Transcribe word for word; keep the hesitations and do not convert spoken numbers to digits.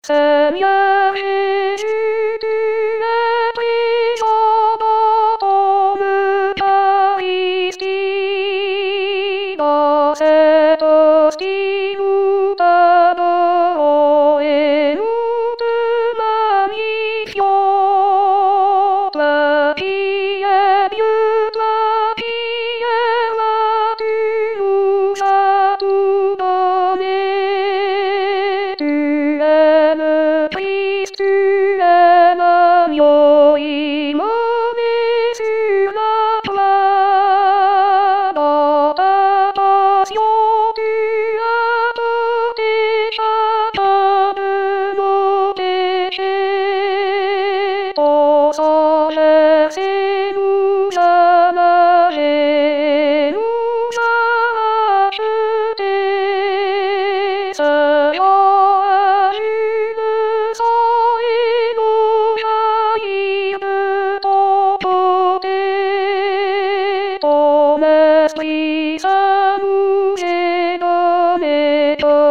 Seigneur Jésus, tu es présent dans ton Eucharistie. Dans cette hostie, nous t'adorons et nous te magnifions. Toi qui es Dieu, toi qui es là, tu nous as tout donné. Tu es le Christ, tu es l'agneau immolé sur la croix. Dans ta passion, tu as porté chacun de nos péchés. Ton sang versé nous a lavés, nous a rachetés. Seigneur, le sang et l'eau jaillir de ton côté. Ton esprit saint nous est donné.